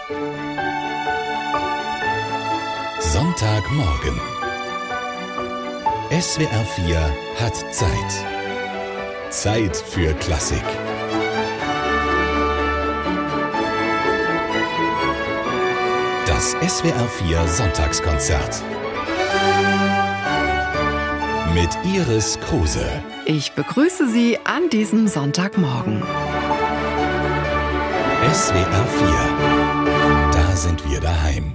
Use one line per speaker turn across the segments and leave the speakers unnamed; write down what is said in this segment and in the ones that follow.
Sonntagmorgen. SWR 4 hat Zeit. Zeit für Klassik. Das SWR 4 Sonntagskonzert. Mit Iris Kruse.
Ich begrüße Sie an diesem Sonntagmorgen.
SWR 4. Da sind wir daheim.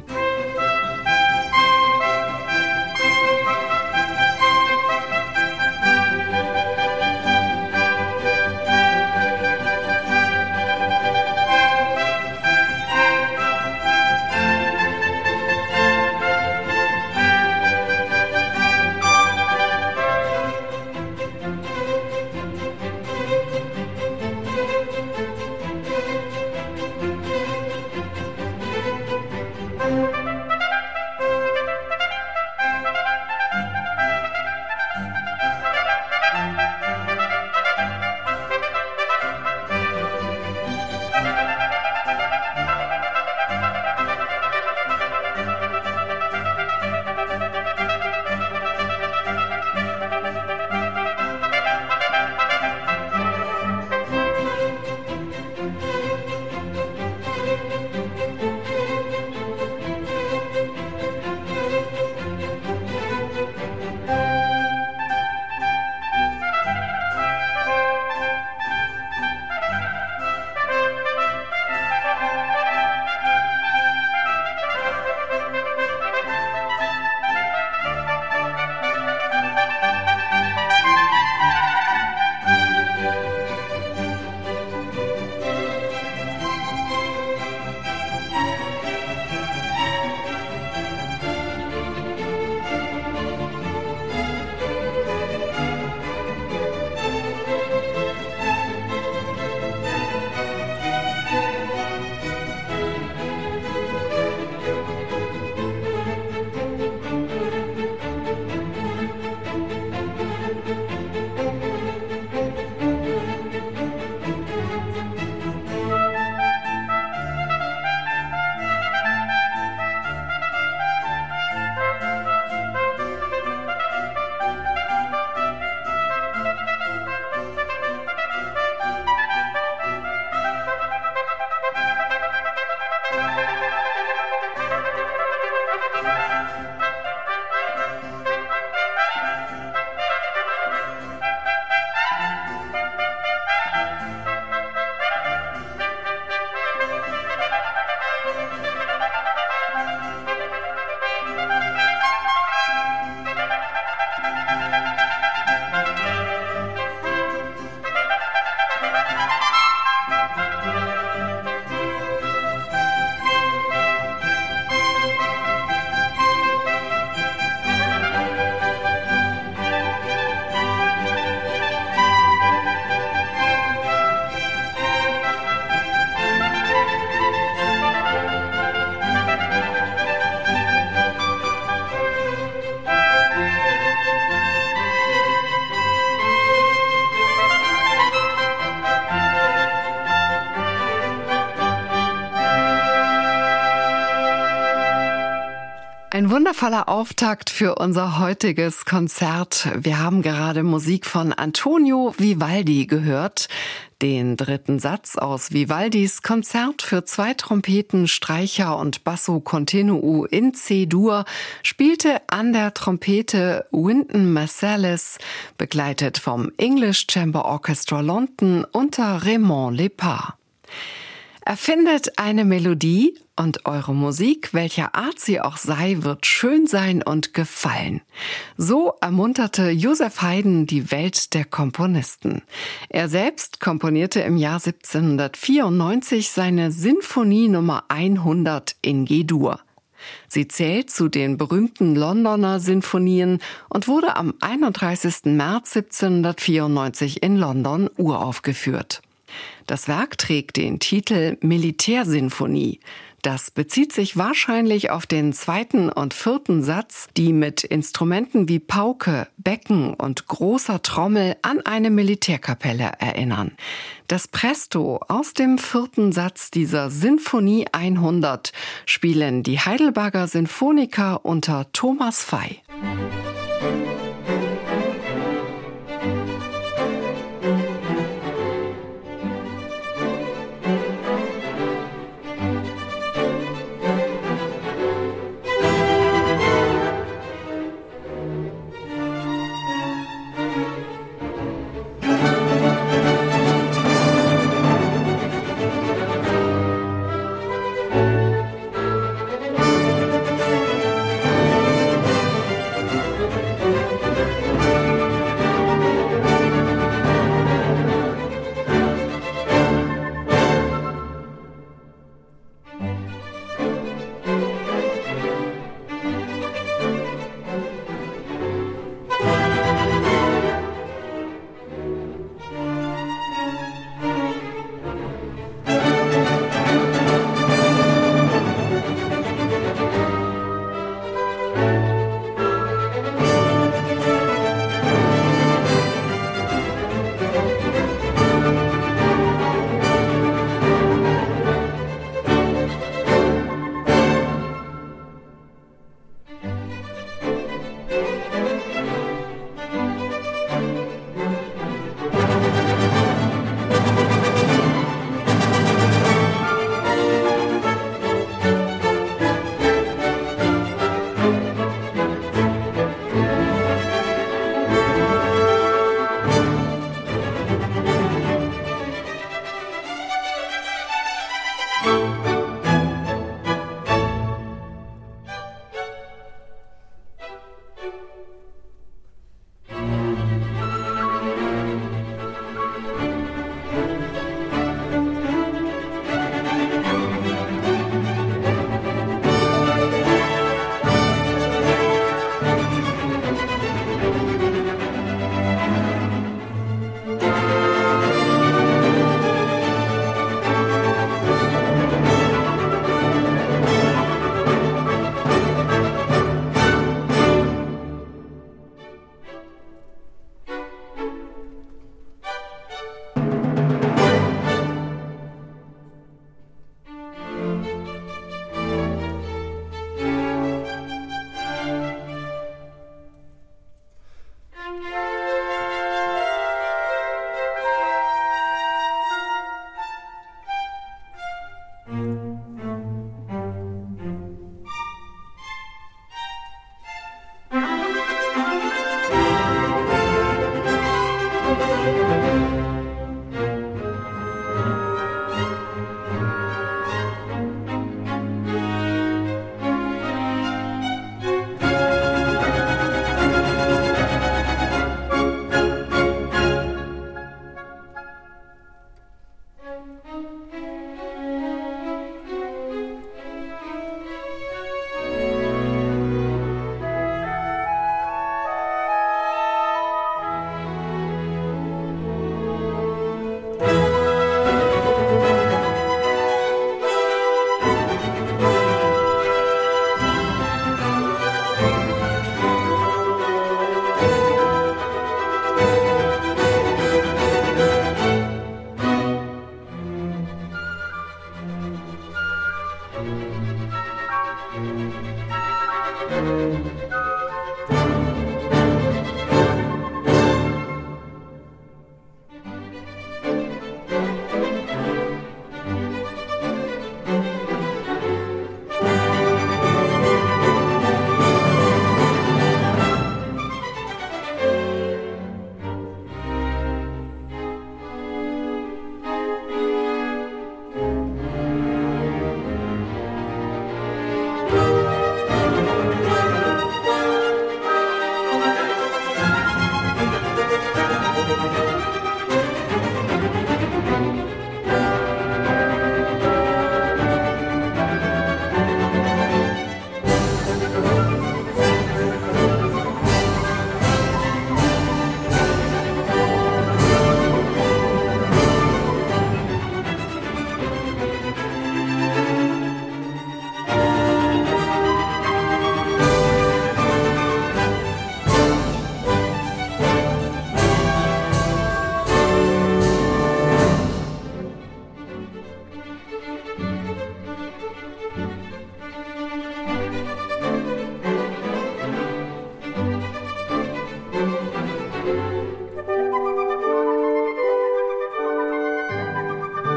Ein wundervoller Auftakt für unser heutiges Konzert. Wir haben gerade Musik von Antonio Vivaldi gehört. Den dritten Satz aus Vivaldis Konzert für 2 Trompeten, Streicher und Basso Continuo in C-Dur spielte an der Trompete Wynton Marsalis, begleitet vom English Chamber Orchestra London unter Raymond Lepard. Erfindet eine Melodie und eure Musik, welcher Art sie auch sei, wird schön sein und gefallen. So ermunterte Joseph Haydn die Welt der Komponisten. Er selbst komponierte im Jahr 1794 seine Sinfonie Nummer 100 in G-Dur. Sie zählt zu den berühmten Londoner Sinfonien und wurde am 31. März 1794 in London uraufgeführt. Das Werk trägt den Titel Militärsinfonie. Das bezieht sich wahrscheinlich auf den 2. und 4. Satz, die mit Instrumenten wie Pauke, Becken und großer Trommel an eine Militärkapelle erinnern. Das Presto aus dem 4. Satz dieser Sinfonie 100 spielen die Heidelberger Sinfoniker unter Thomas Fey.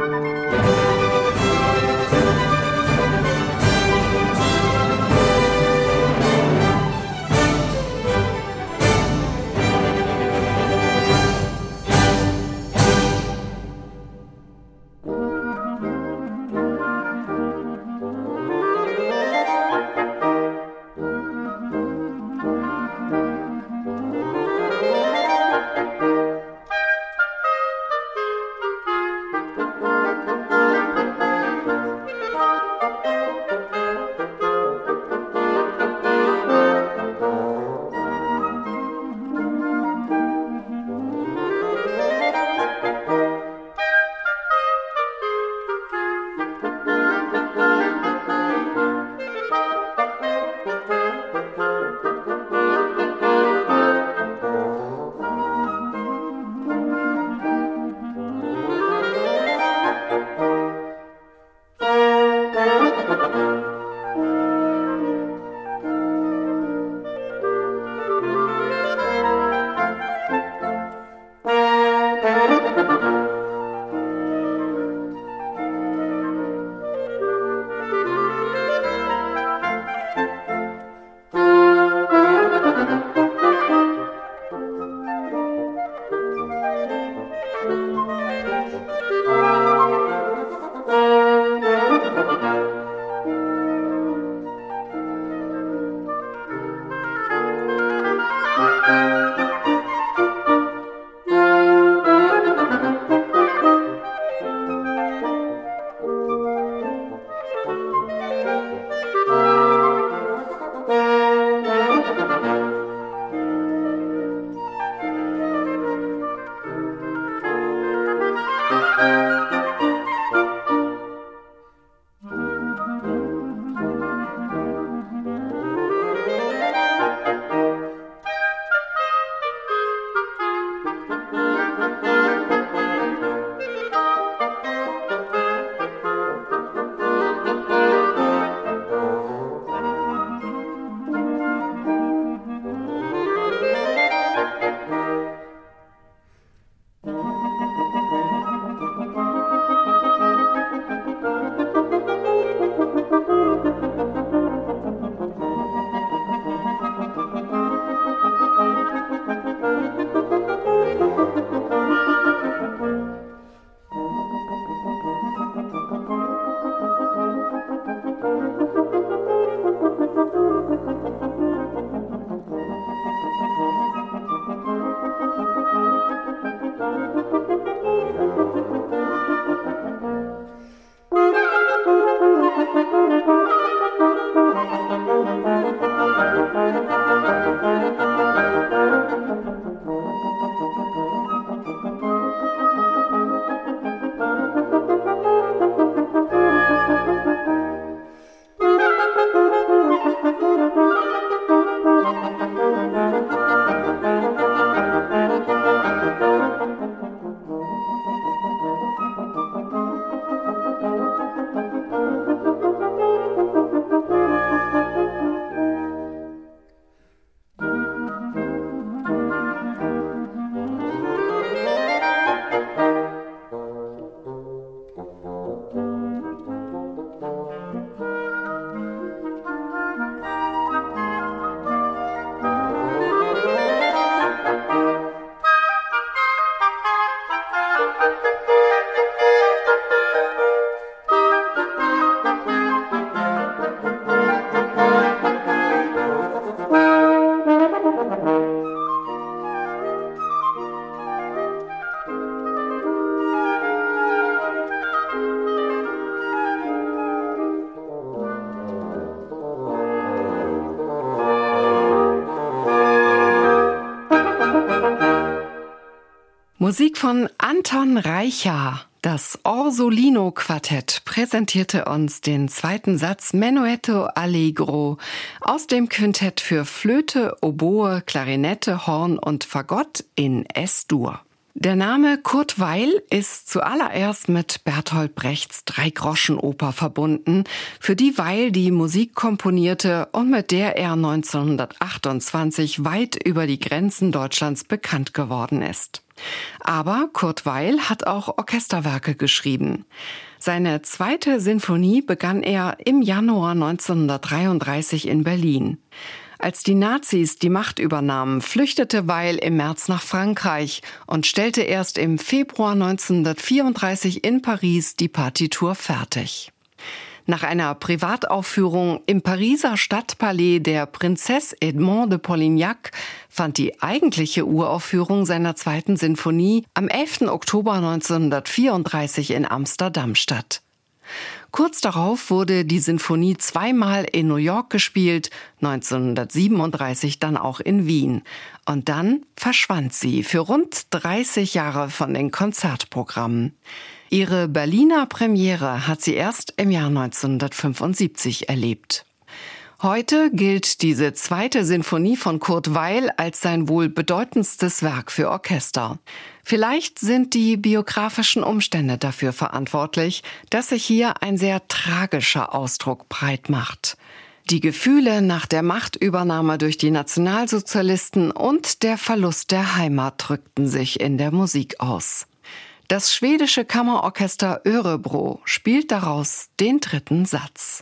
Musik von Anton Reicha. Das Orsolino-Quartett präsentierte uns den zweiten Satz Menuetto Allegro aus dem Quintett für Flöte, Oboe, Klarinette, Horn und Fagott in S-Dur. Der Name Kurt Weill ist zuallererst mit Bertolt Brechts Dreigroschenoper verbunden, für die Weill die Musik komponierte und mit der er 1928 weit über die Grenzen Deutschlands bekannt geworden ist. Aber Kurt Weill hat auch Orchesterwerke geschrieben. Seine zweite Sinfonie begann er im Januar 1933 in Berlin. Als die Nazis die Macht übernahmen, flüchtete Weill im März nach Frankreich und stellte erst im Februar 1934 in Paris die Partitur fertig. Nach einer Privataufführung im Pariser Stadtpalais der Princesse Edmond de Polignac fand die eigentliche Uraufführung seiner zweiten Sinfonie am 11. Oktober 1934 in Amsterdam statt. Kurz darauf wurde die Sinfonie zweimal in New York gespielt, 1937 dann auch in Wien. Und dann verschwand sie für rund 30 Jahre von den Konzertprogrammen. Ihre Berliner Premiere hat sie erst im Jahr 1975 erlebt. Heute gilt diese zweite Sinfonie von Kurt Weill als sein wohl bedeutendstes Werk für Orchester. Vielleicht sind die biografischen Umstände dafür verantwortlich, dass sich hier ein sehr tragischer Ausdruck breit macht. Die Gefühle nach der Machtübernahme durch die Nationalsozialisten und der Verlust der Heimat drückten sich in der Musik aus. Das schwedische Kammerorchester Örebro spielt daraus den dritten Satz.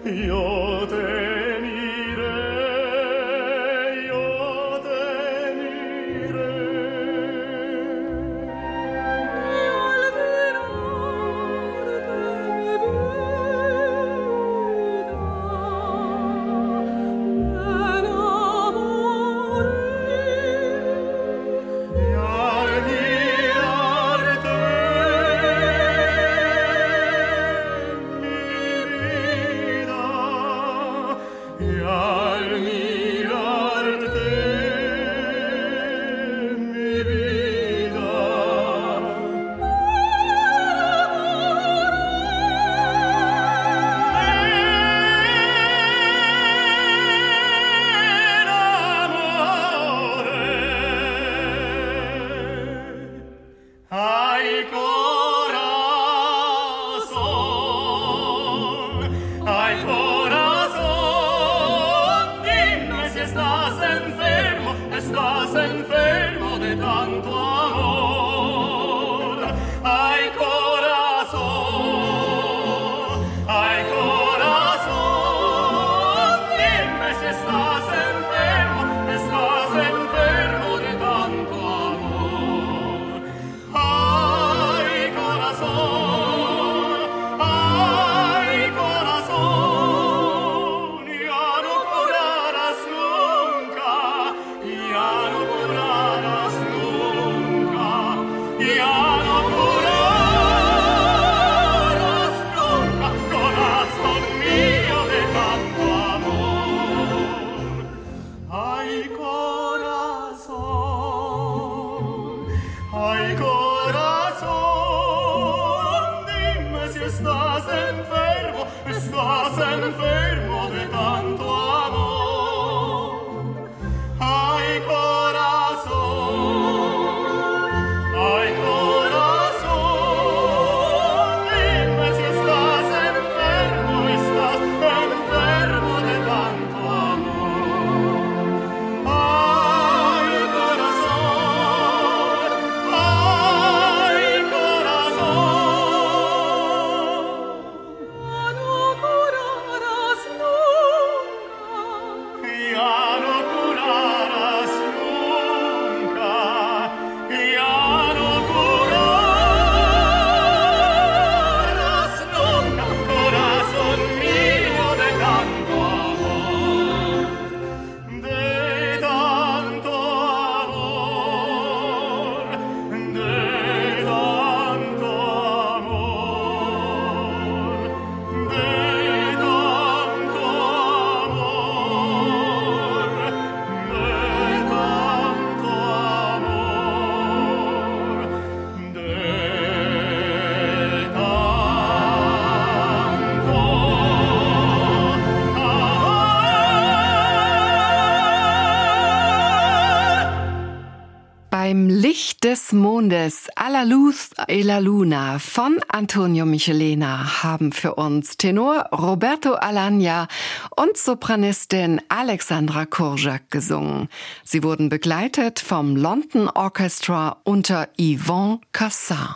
Beim Licht des Mondes, A la Luz e la Luna von Antonio Michelena haben für uns Tenor Roberto Alagna und Sopranistin Alexandra Korczak gesungen. Sie wurden begleitet vom London Orchestra unter Yvonne Cassin.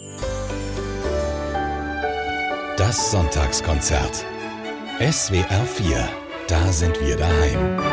Das Sonntagskonzert. SWR 4. Da sind wir daheim.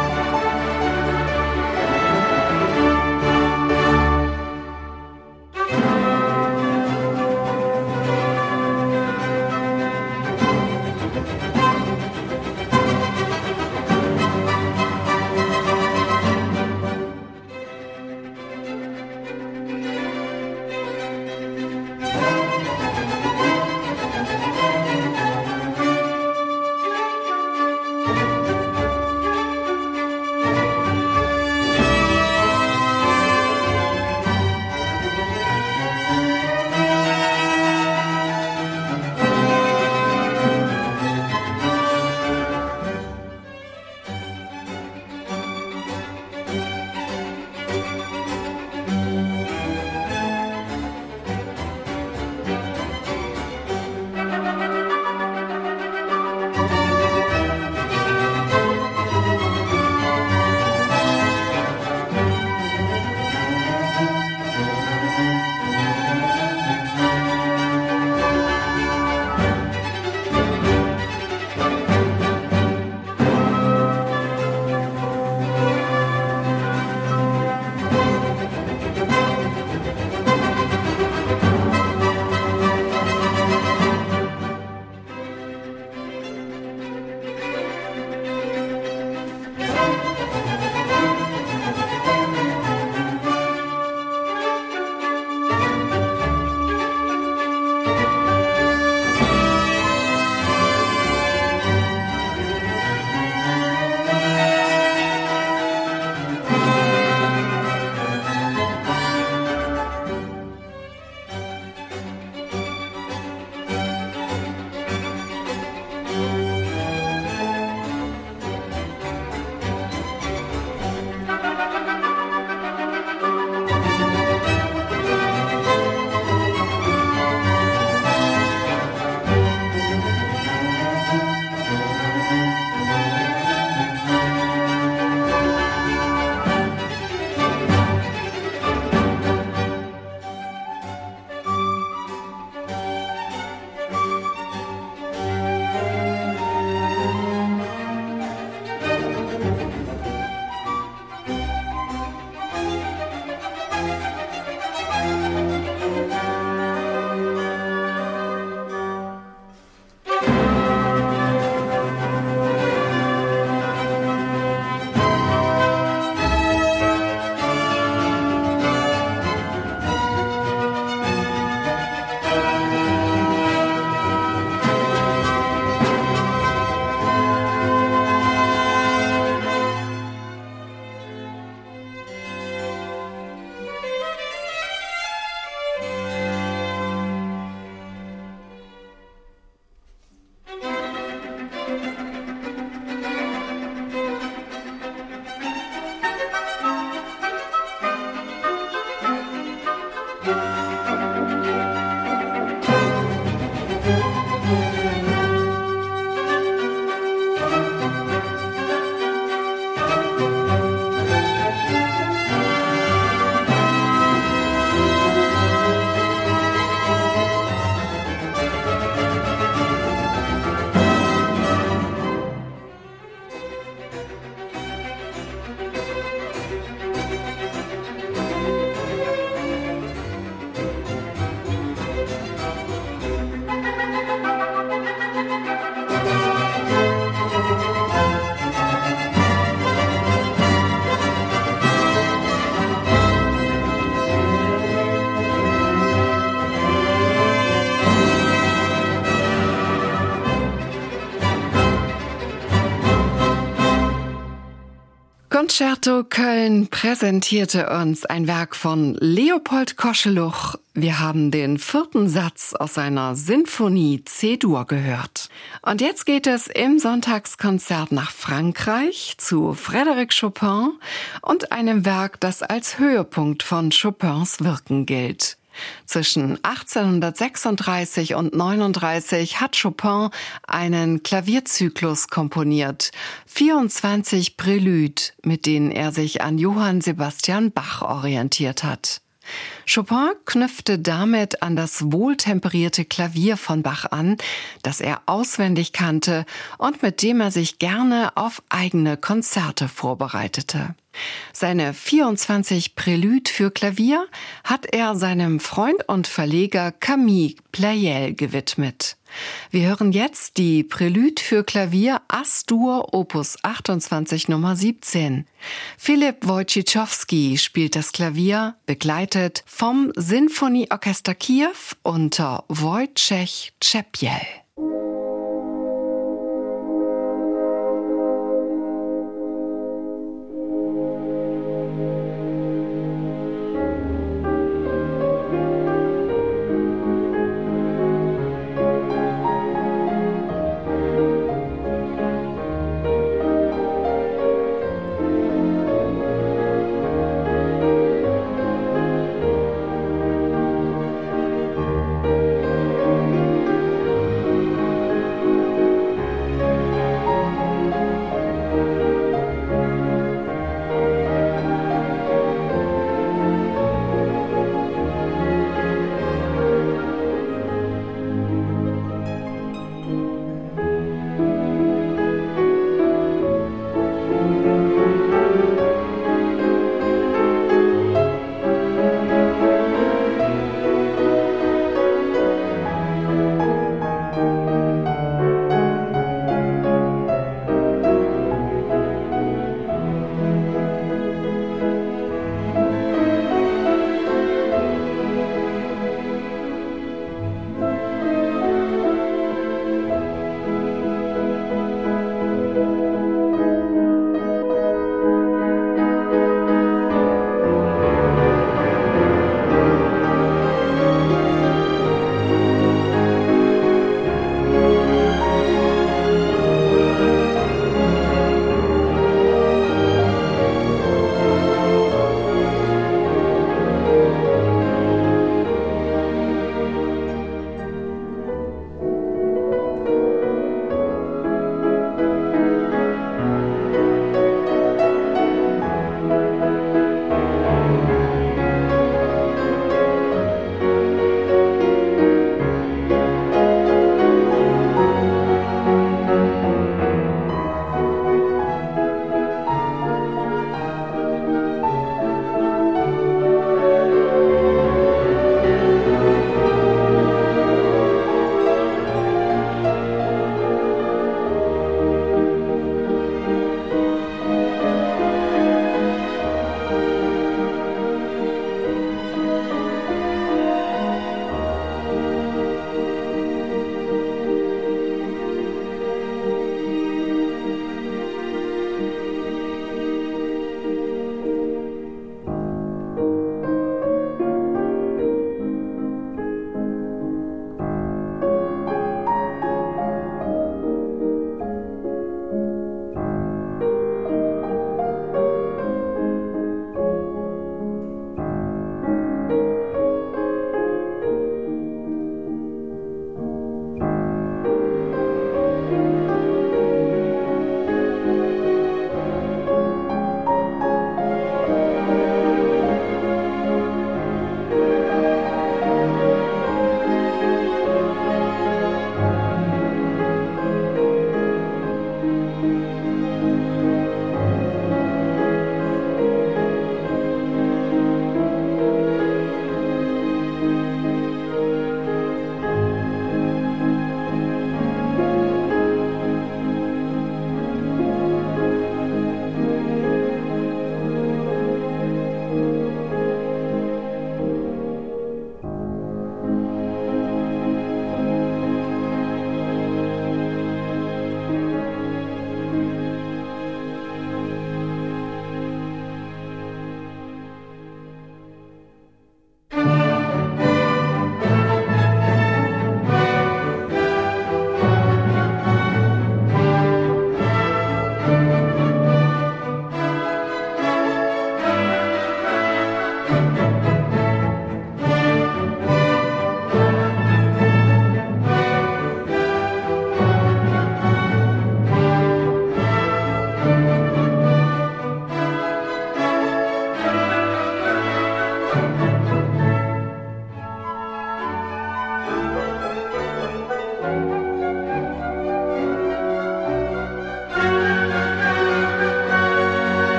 Concerto Köln präsentierte uns ein Werk von Leopold Koscheluch. Wir haben den 4. Satz aus seiner Sinfonie C-Dur gehört. Und jetzt geht es im Sonntagskonzert nach Frankreich zu Frédéric Chopin und einem Werk, das als Höhepunkt von Chopins Wirken gilt. Zwischen 1836 und 39 hat Chopin einen Klavierzyklus komponiert, 24 Prälüde, mit denen er sich an Johann Sebastian Bach orientiert hat. Chopin knüpfte damit an das wohltemperierte Klavier von Bach an, das er auswendig kannte und mit dem er sich gerne auf eigene Konzerte vorbereitete. Seine 24 Prälüde für Klavier hat er seinem Freund und Verleger Camille Pleyel gewidmet. Wir hören jetzt die Prälüde für Klavier As-Dur Opus 28 Nummer 17. Philipp Wojciechowski spielt das Klavier, begleitet vom Sinfonieorchester Kiew unter Wojciech Czepiel.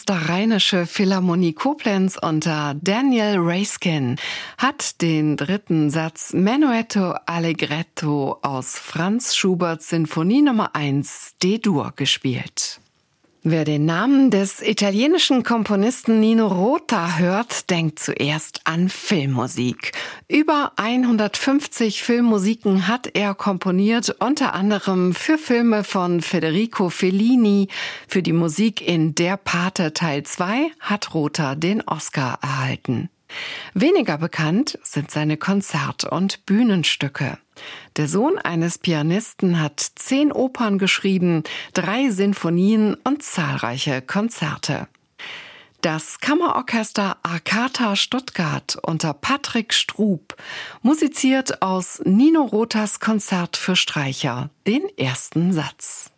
Orchesterrheinische Philharmonie Koblenz unter Daniel Raiskin hat den dritten Satz Menuetto Allegretto aus Franz Schuberts Sinfonie Nummer 1 D-Dur gespielt. Wer den Namen des italienischen Komponisten Nino Rota hört, denkt zuerst an Filmmusik. Über 150 Filmmusiken hat er komponiert, unter anderem für Filme von Federico Fellini. Für die Musik in Der Pate Teil 2 hat Rota den Oscar erhalten. Weniger bekannt sind seine Konzert- und Bühnenstücke. Der Sohn eines Pianisten hat 10 Opern geschrieben, 3 Sinfonien und zahlreiche Konzerte. Das Kammerorchester Arcata Stuttgart unter Patrick Strub musiziert aus Nino Rotas Konzert für Streicher den ersten Satz.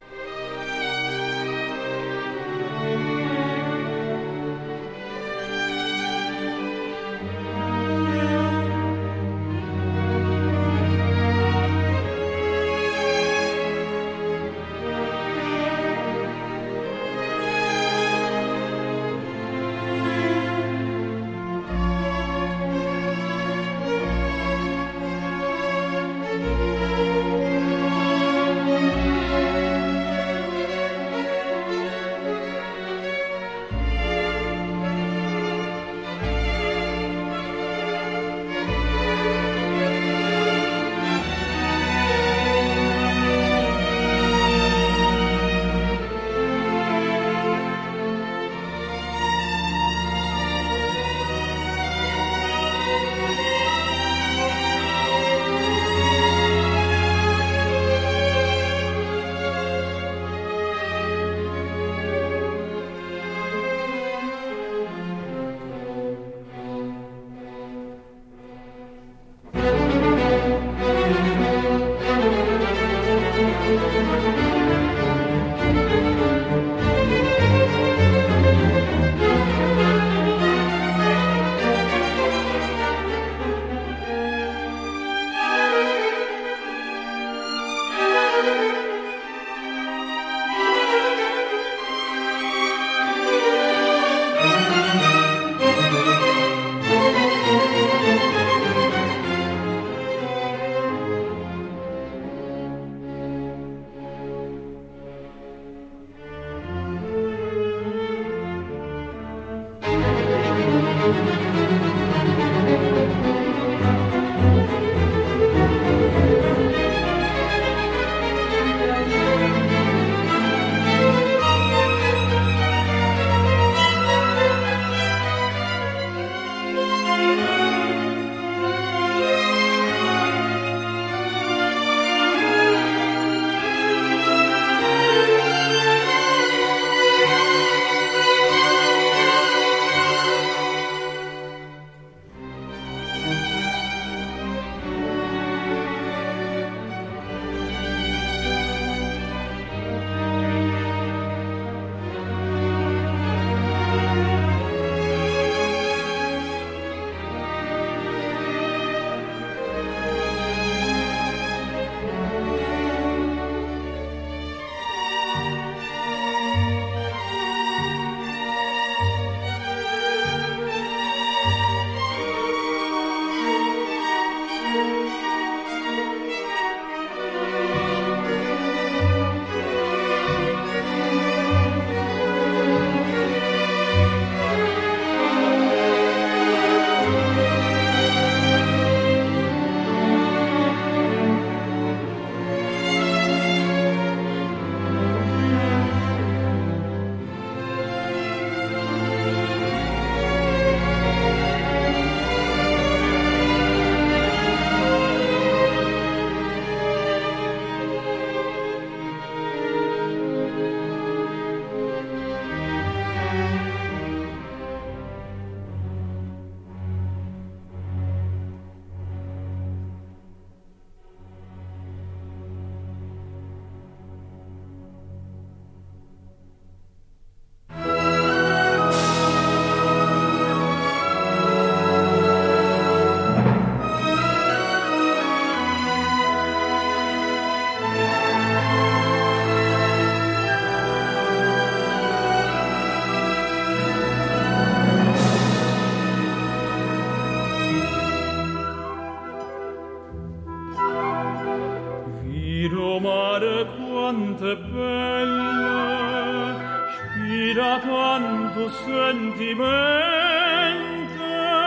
mare quanto è bella, spira tanto sentimento,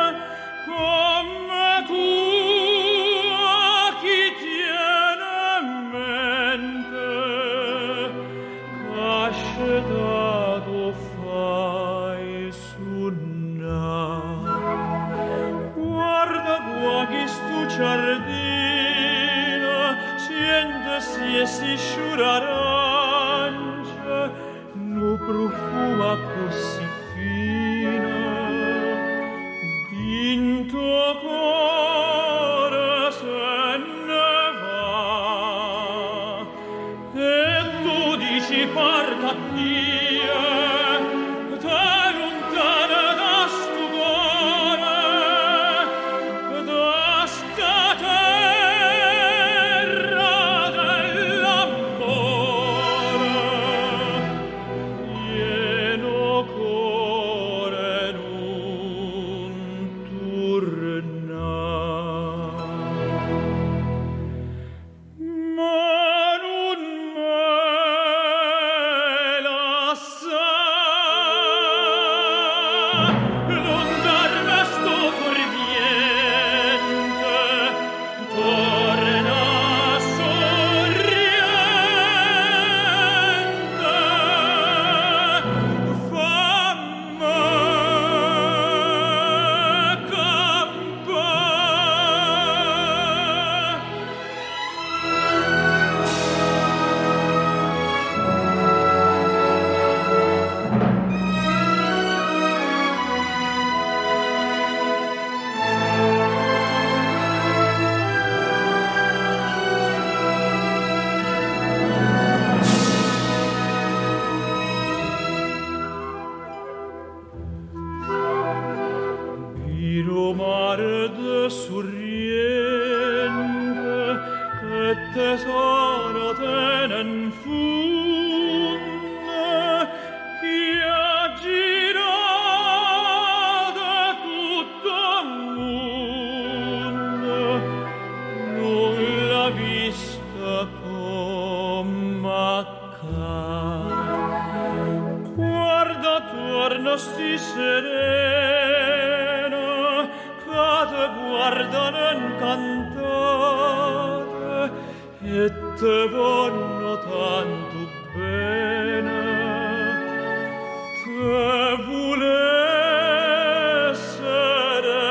come tu a chi tiene in mente, cascetato fai suonare. Guarda qua chi stu giardino, sientesi e si sciura arancia, no profuma così fino, dinto cuore se ne va, e tu dici parta Dio, te lontana da sto cuore, da sta terra dell'amore, pieno cuore non torna. Ma non me lascia, non darmi sto tormente, torna sorriente, fammi Miro mare de sorriente, che tesoro tenen funde, chi ha girato tutto il mondo, non l'ha vista come accade. Guarda torna sti serena, che te guardano incantate e te vanno tanto bene, te volessero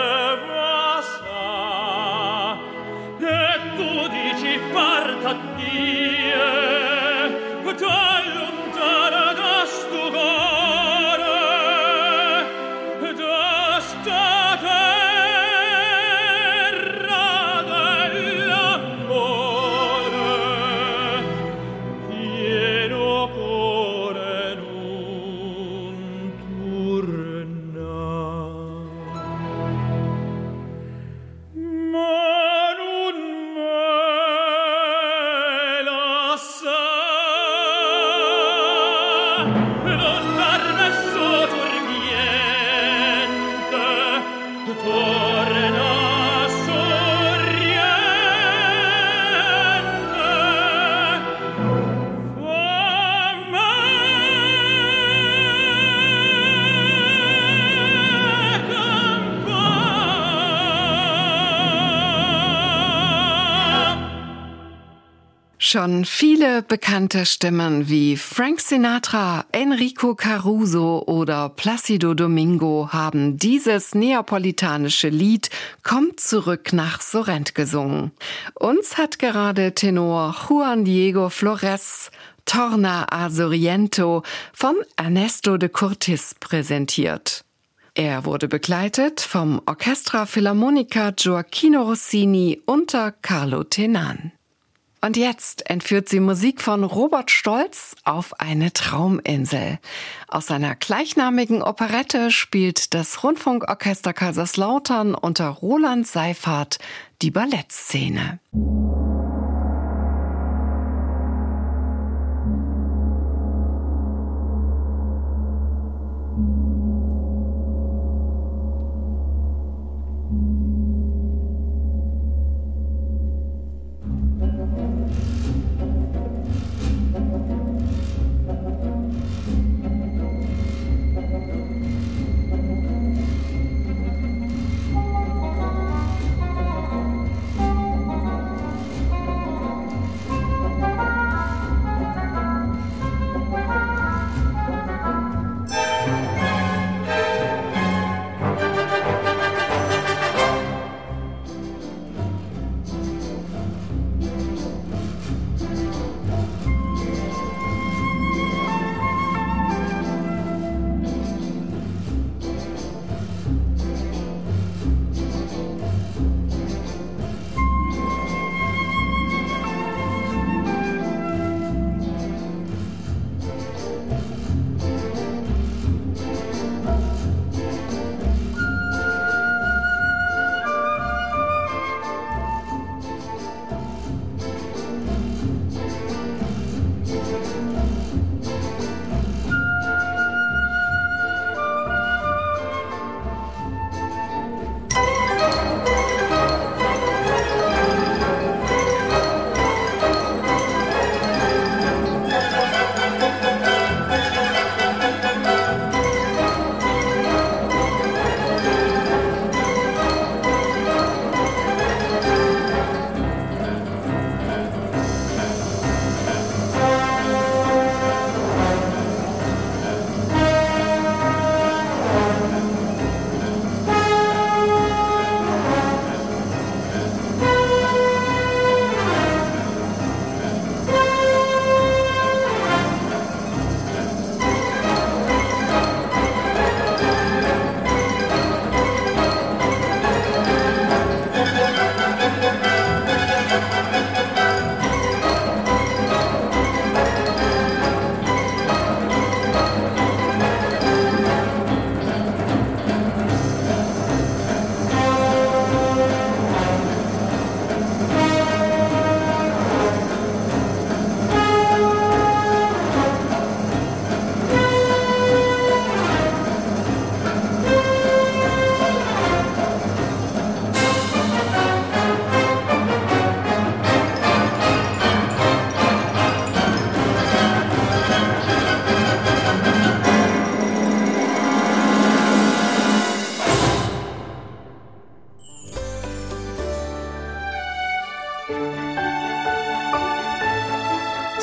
passare, e tu dici parta Dio, te lontana da sto cuore, da sta terra dell'amore, pieno cuore non torna. Ma non me lascia, non darmi sto tormente, torna sorriente, fammi campare.
Schon viele bekannte Stimmen wie Frank Sinatra, Enrico Caruso oder Plácido Domingo haben dieses neapolitanische Lied Kommt zurück nach Sorrent gesungen. Uns hat gerade Tenor Juan Diego Flores Torna a Sorrento von Ernesto de Curtis präsentiert. Er wurde begleitet vom Orchestra Filarmonica Gioacchino Rossini unter Carlo Tenan. Und jetzt entführt sie Musik von Robert Stolz auf eine Trauminsel. Aus seiner gleichnamigen Operette spielt das Rundfunkorchester Kaiserslautern unter Roland Seyfarth die Ballettszene.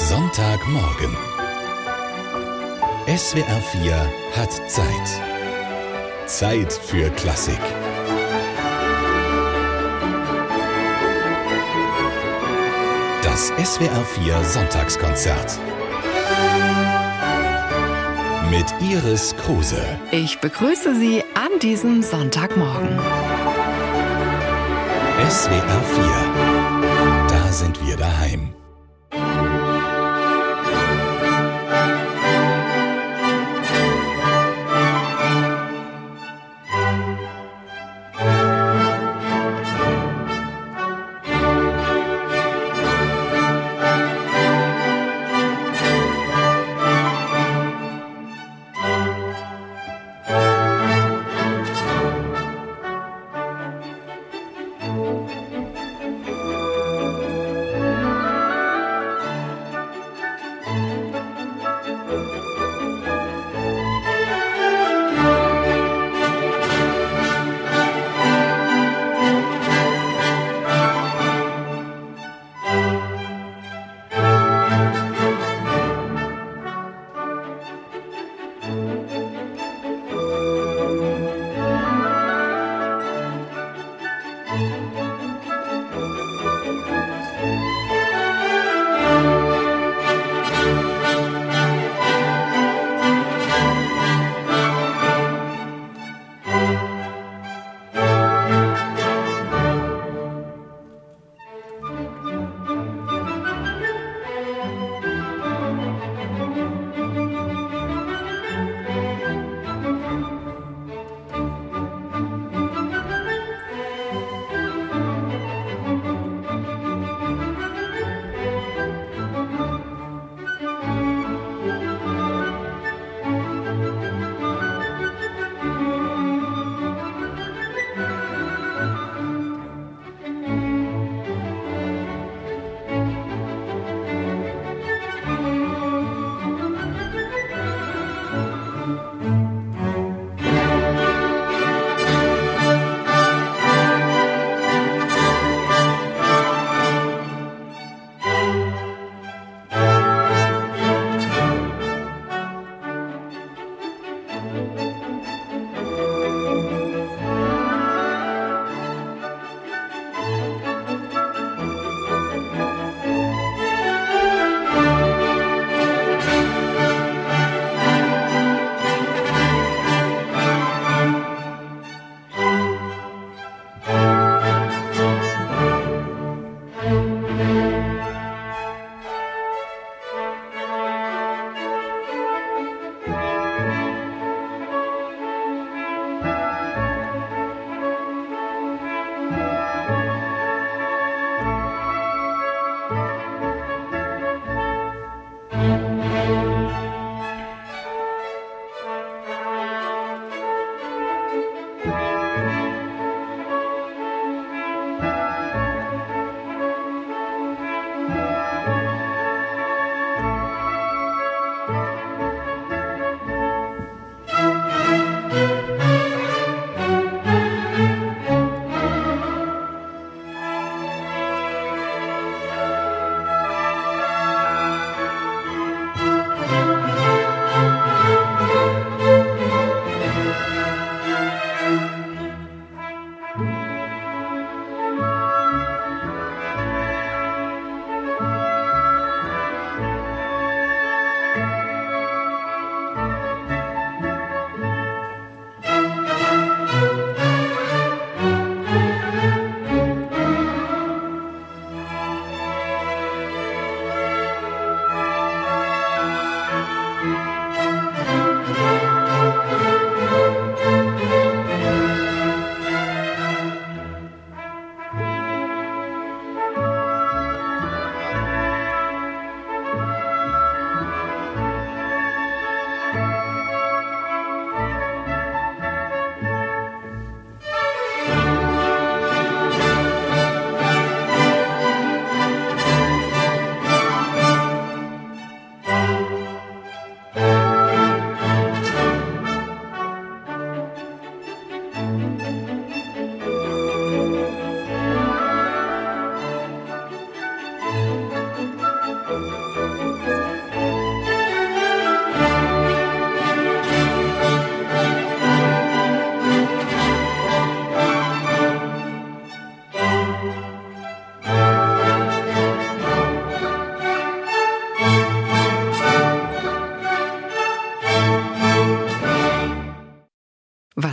Sonntagmorgen. SWR 4 hat Zeit. Zeit für Klassik. Das SWR 4 Sonntagskonzert. Mit Iris Kruse.
Ich begrüße Sie an diesem Sonntagmorgen.
SWR 4. Da sind wir daheim.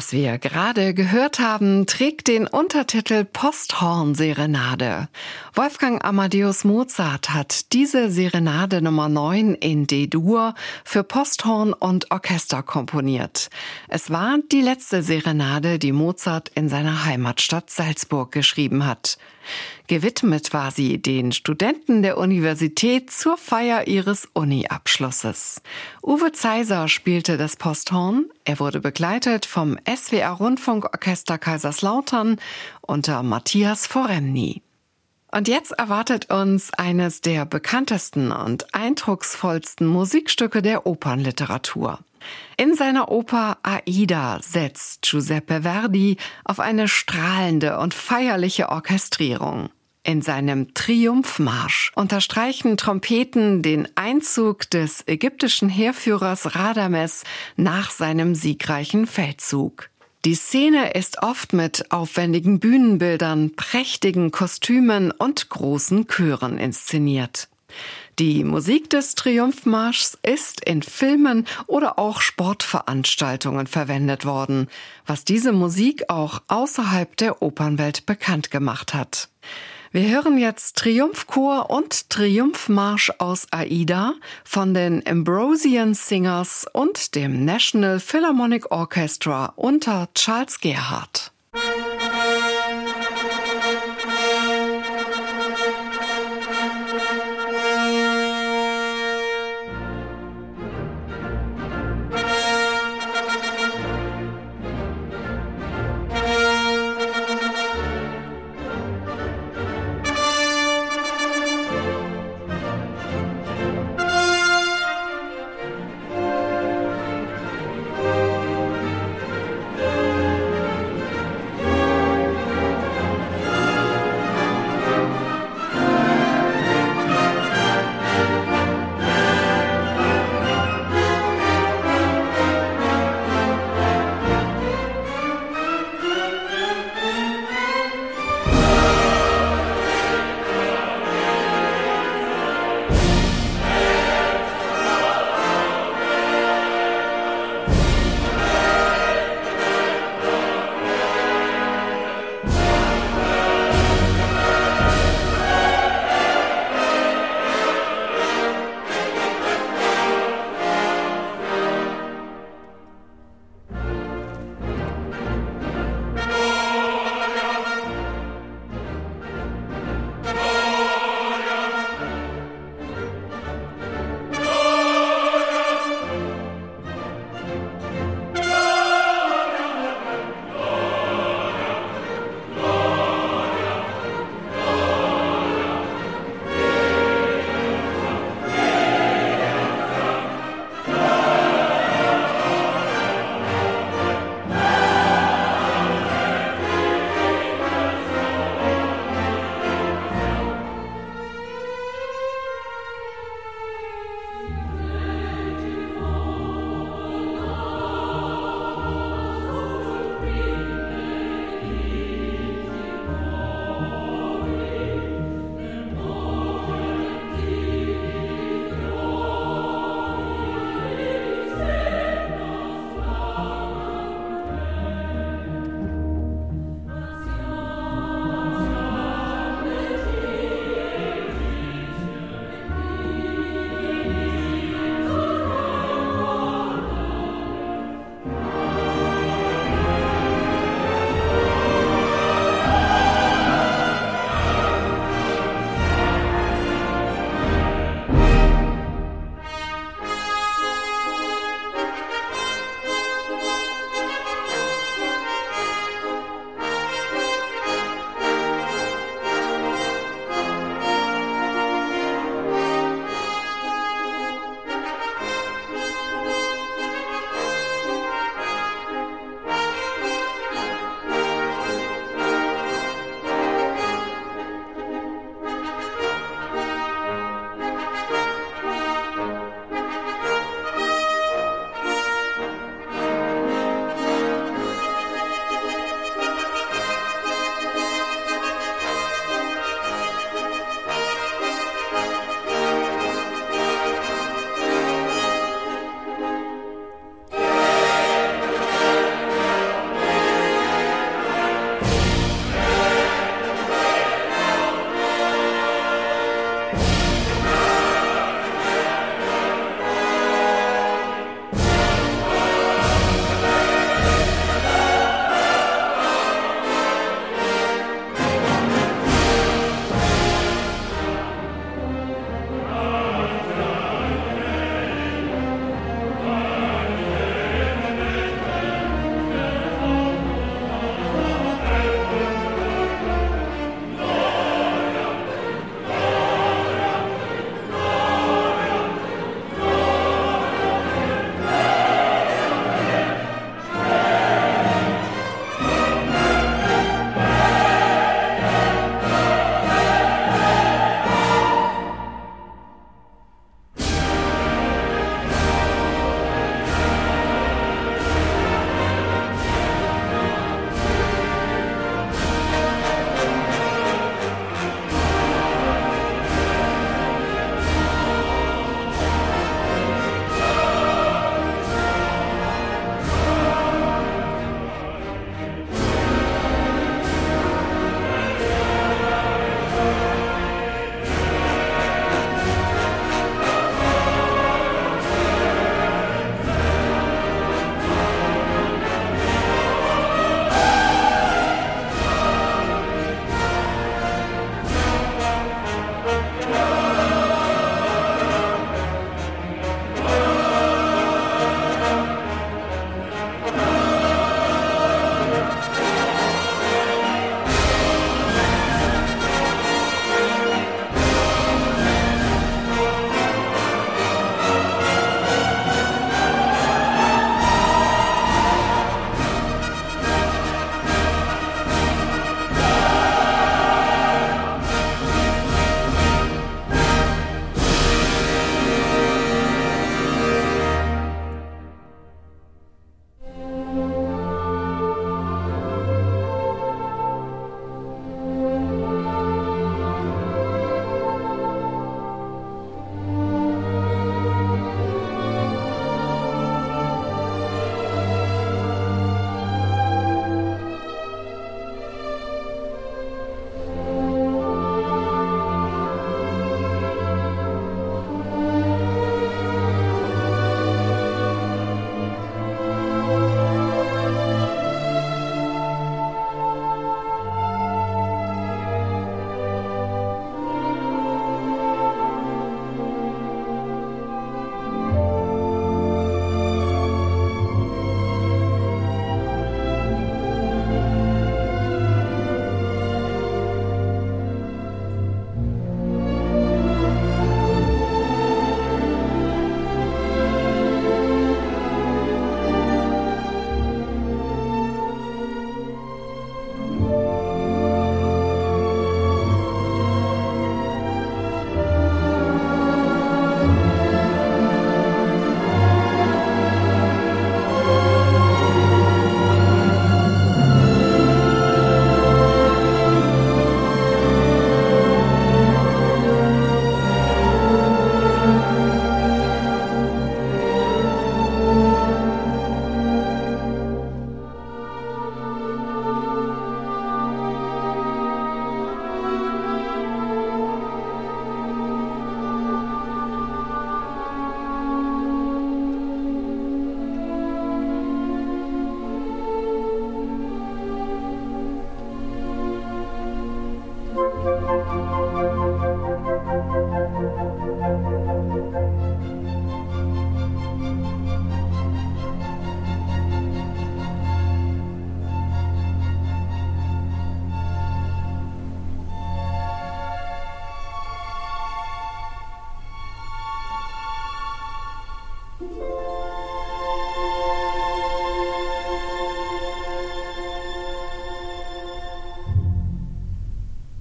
Was wir gerade gehört haben, trägt den Untertitel Posthorn-Serenade. Wolfgang Amadeus Mozart hat diese Serenade Nummer 9 in D-Dur für Posthorn und Orchester komponiert. Es war die letzte Serenade, die Mozart in seiner Heimatstadt Salzburg geschrieben hat. Gewidmet war sie den Studenten der Universität zur Feier ihres Uni-Abschlusses. Uwe Zeiser spielte das Posthorn. Er wurde begleitet vom SWR-Rundfunkorchester Kaiserslautern unter Matthias Foremny. Und jetzt erwartet uns eines der bekanntesten und eindrucksvollsten Musikstücke der Opernliteratur. In seiner Oper Aida setzt Giuseppe Verdi auf eine strahlende und feierliche Orchestrierung. In seinem Triumphmarsch unterstreichen Trompeten den Einzug des ägyptischen Heerführers Radames nach seinem siegreichen Feldzug. Die Szene ist oft mit aufwendigen Bühnenbildern, prächtigen Kostümen und großen Chören inszeniert. Die Musik des Triumphmarschs ist in Filmen oder auch Sportveranstaltungen verwendet worden, was diese Musik auch außerhalb der Opernwelt bekannt gemacht hat. Wir hören jetzt Triumphchor und Triumphmarsch aus Aida von den Ambrosian Singers und dem National Philharmonic Orchestra unter Charles Gerhardt.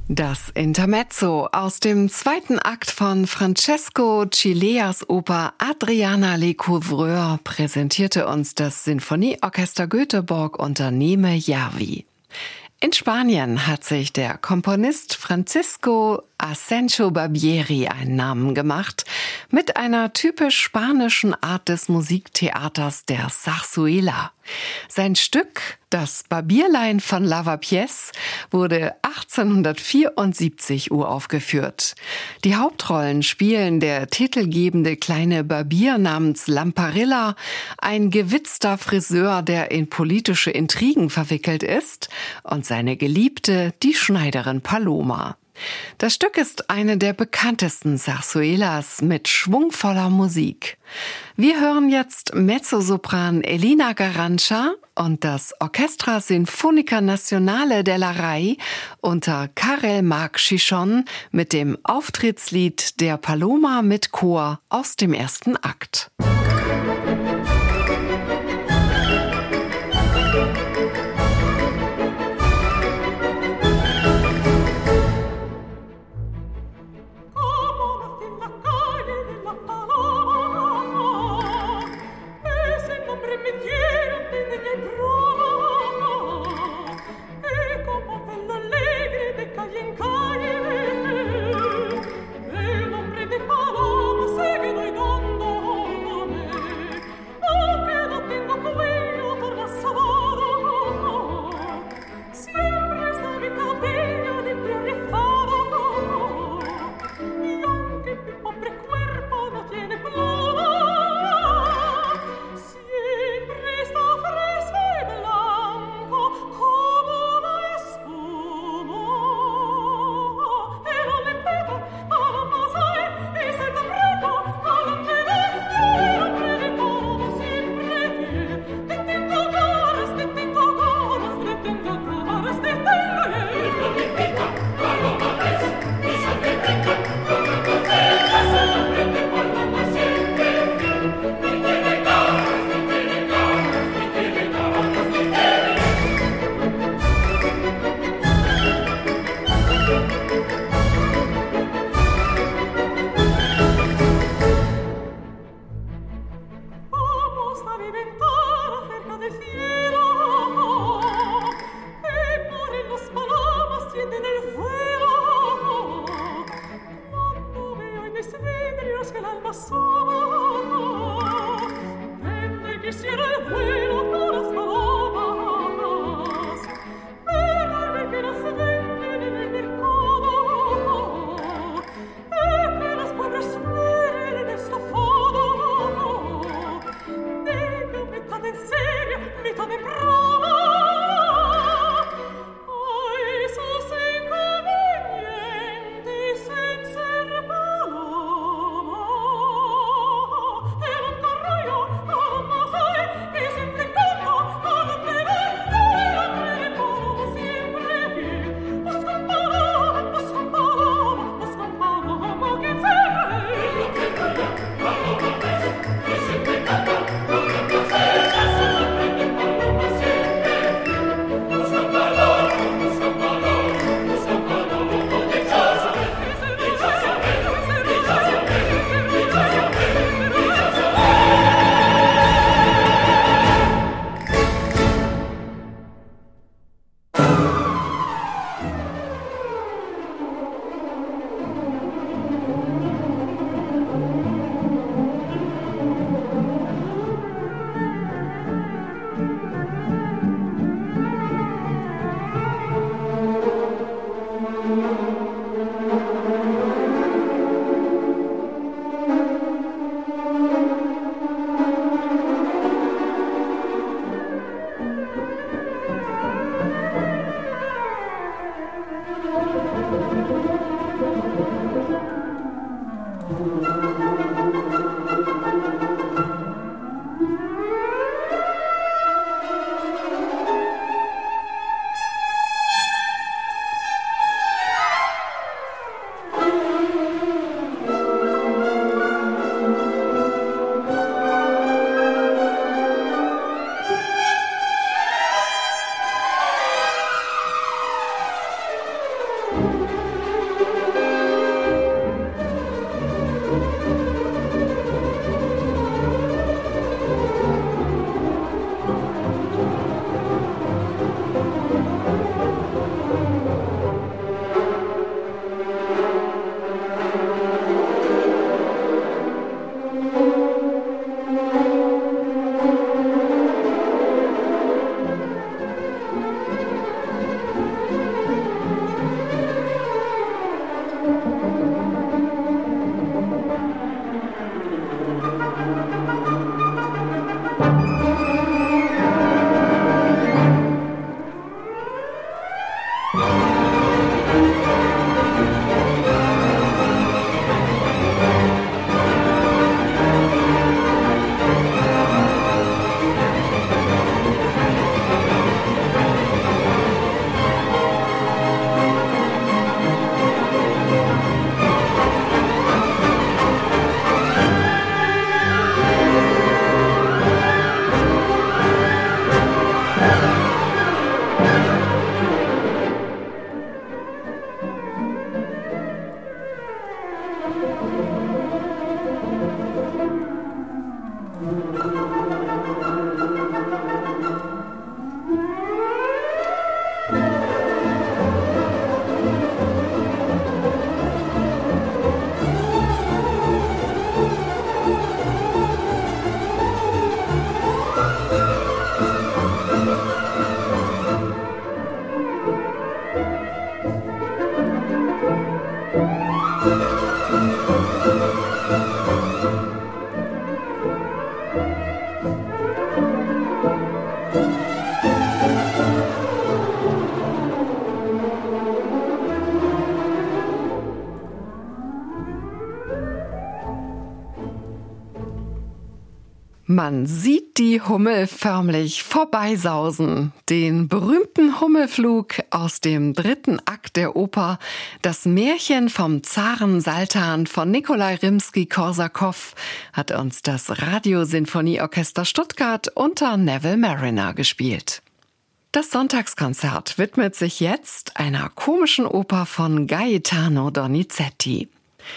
Das Intermezzo aus dem zweiten Akt von Francesco Cileas Oper Adriana Lecouvreur präsentierte uns das Sinfonieorchester Göteborg unter Neme Järvi. In Spanien hat sich der Komponist Francisco Ascencio Barbieri einen Namen gemacht mit einer typisch spanischen Art des Musiktheaters, der Zarzuela. Sein Stück, das Barbierlein von Lavapiés, wurde 1874 uraufgeführt. Die Hauptrollen spielen der titelgebende kleine Barbier namens Lamparilla, ein gewitzter Friseur, der in politische Intrigen verwickelt ist, und seine Geliebte, die Schneiderin Paloma. Das Stück ist eine der bekanntesten Zarzuelas mit schwungvoller Musik. Wir hören jetzt Mezzosopran Elina Garancha und das Orchestra Sinfónica Nacional de la RAI unter Karel Marc Chichon mit dem Auftrittslied der Paloma mit Chor aus dem ersten Akt.
Thank you.
Man sieht die Hummel förmlich vorbeisausen. Den berühmten Hummelflug aus dem 3. Akt der Oper Das Märchen vom Zaren Saltan von Nikolai Rimski-Korsakow hat uns das Radiosinfonieorchester Stuttgart unter Neville Marriner gespielt. Das Sonntagskonzert widmet sich jetzt einer komischen Oper von Gaetano Donizetti.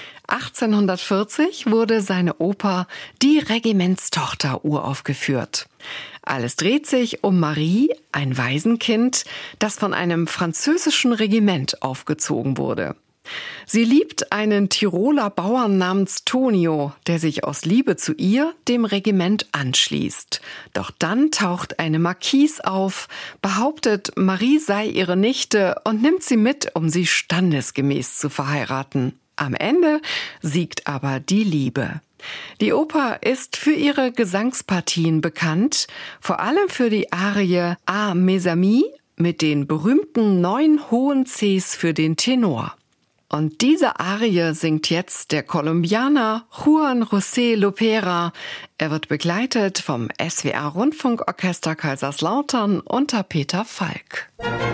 1840 wurde seine Oper Die Regimentstochter uraufgeführt. Alles dreht sich um Marie, ein Waisenkind, das von einem französischen Regiment aufgezogen wurde. Sie liebt einen Tiroler Bauern namens Tonio, der sich aus Liebe zu ihr dem Regiment anschließt. Doch dann taucht eine Marquise auf, behauptet, Marie sei ihre Nichte und nimmt sie mit, um sie standesgemäß zu verheiraten. Am Ende siegt aber die Liebe. Die Oper ist für ihre Gesangspartien bekannt, vor allem für die Arie Ah mes amis mit den berühmten 9 hohen Cs für den Tenor. Und diese Arie singt jetzt der Kolumbianer Juan José Lopera. Er wird begleitet vom SWR-Rundfunkorchester Kaiserslautern unter Peter Falk.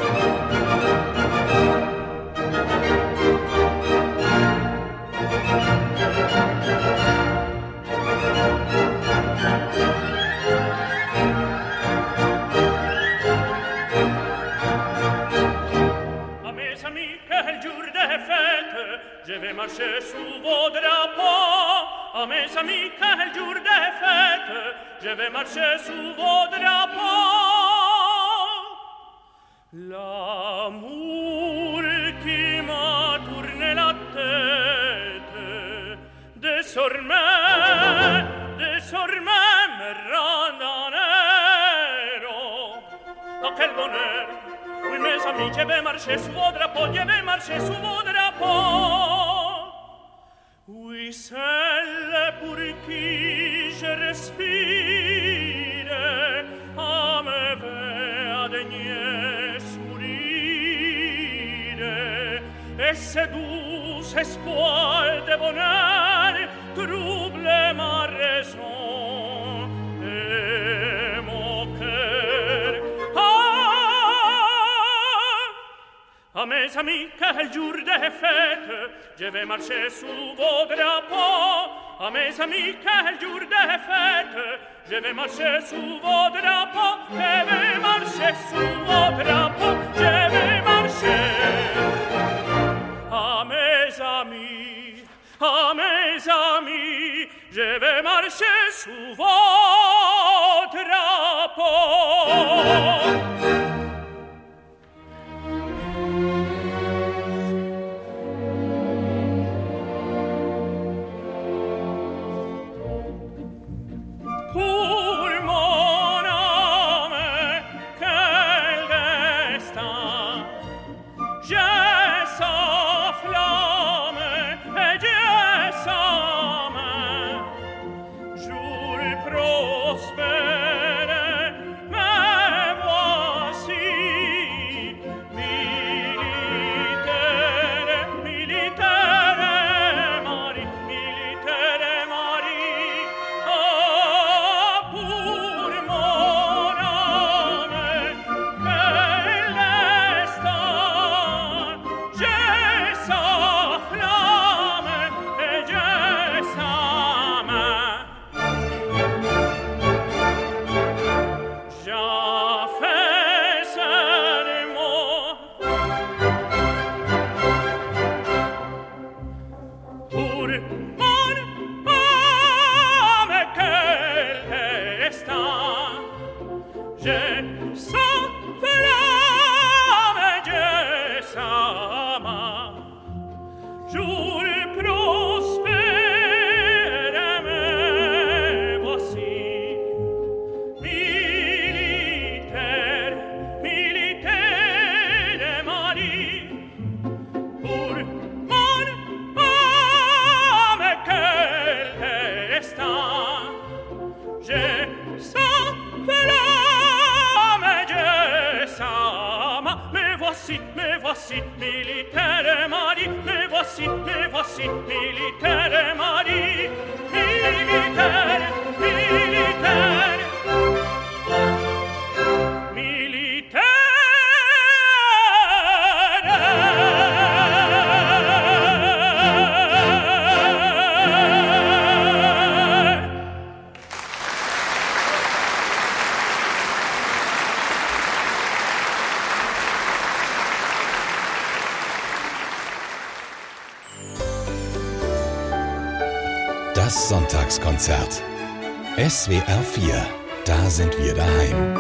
Je vais marcher sous vos drapeaux. À mes amis, quel jour de fête. Je vais marcher sous vos drapeaux. L'amour qui m'a tourné la tête désormais me rend en héros. Oh, quel bonheur. Oui, mes amis, je vais marcher sous vos drapeaux. Je vais marcher sous vos drapeaux. Oui, celle pour qui je respire me fait à daigner sourire, et ce doux espoir de bonheur trouble ma raison et mon cœur. À mes amis, quel jour de fête, je vais marcher sous vos drapeaux. À mes amis, quel jour de fête, je vais marcher sous vos drapeaux. Je vais marcher sous vos drapeaux, je vais marcher. À mes amis, je vais marcher sous vos drapeaux. voici, militaire Marie, me voici, militaire Marie, militaire, militaire, militaire.
Das Sonntagskonzert. SWR 4. Da sind wir daheim.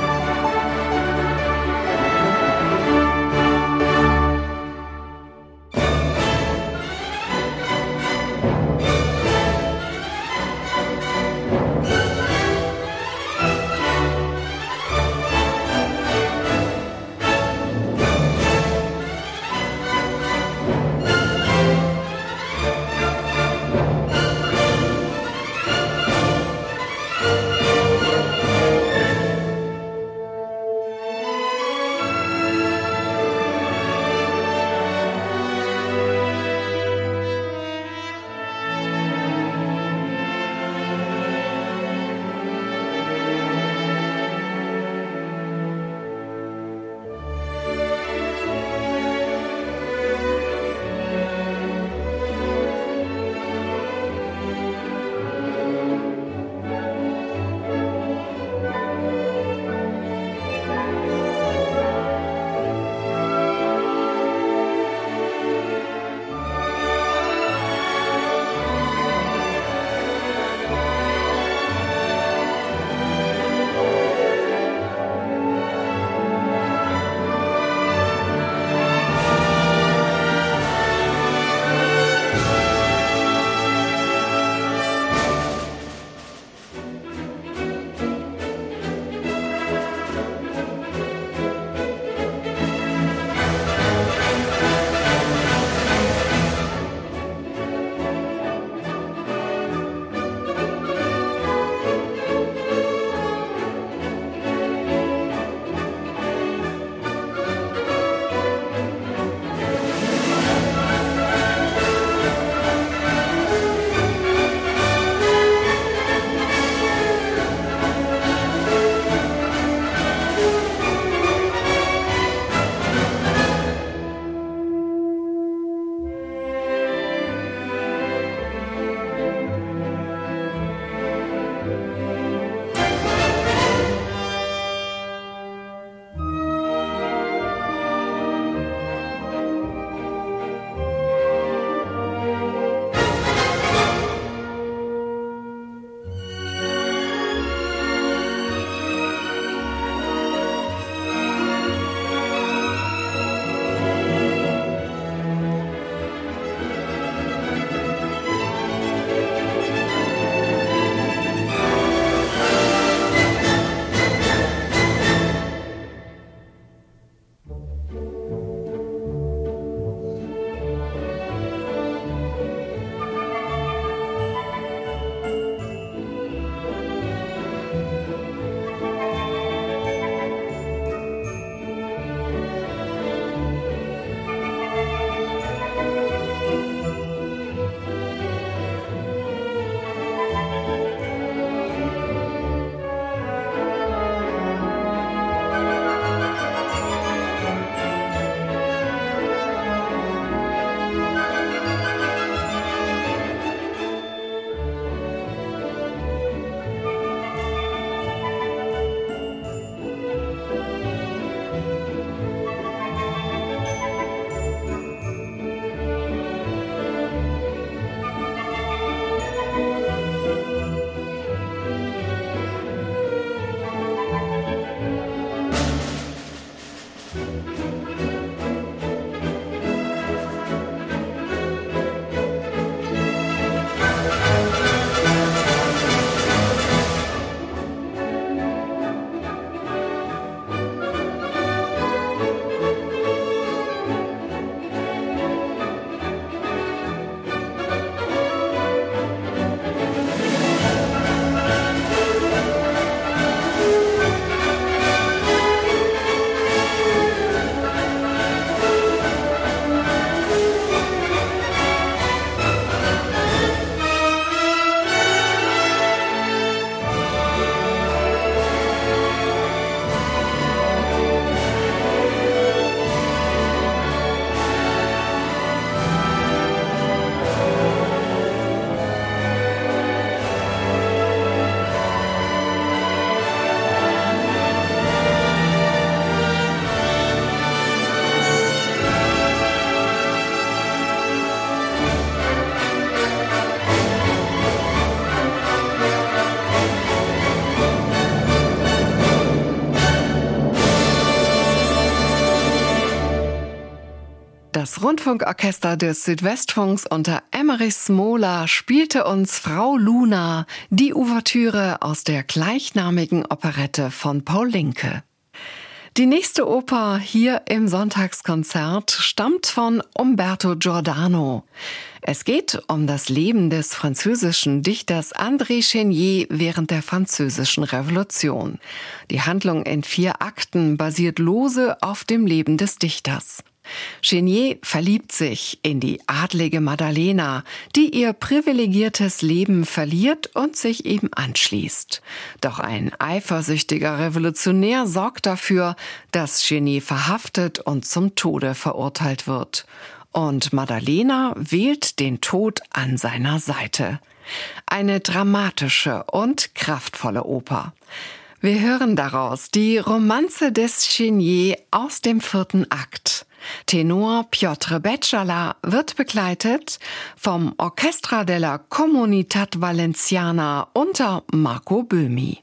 Rundfunkorchester des Südwestfunks unter Emmerich Smola spielte uns Frau Luna, die Ouvertüre aus der gleichnamigen Operette von Paul Linke. Die nächste Oper hier im Sonntagskonzert stammt von Umberto Giordano. Es geht um das Leben des französischen Dichters André Chénier während der Französischen Revolution. Die Handlung in 4 Akten basiert lose auf dem Leben des Dichters. Chénier verliebt sich in die adlige Maddalena, die ihr privilegiertes Leben verliert und sich ihm anschließt. Doch ein eifersüchtiger Revolutionär sorgt dafür, dass Chénier verhaftet und zum Tode verurteilt wird. Und Maddalena wählt den Tod an seiner Seite. Eine dramatische und kraftvolle Oper. Wir hören daraus die Romanze des Chénier aus dem 4. Akt. Tenor Piotr Beczala wird begleitet vom Orchestra della Comunitat Valenciana unter Marco Böhmi.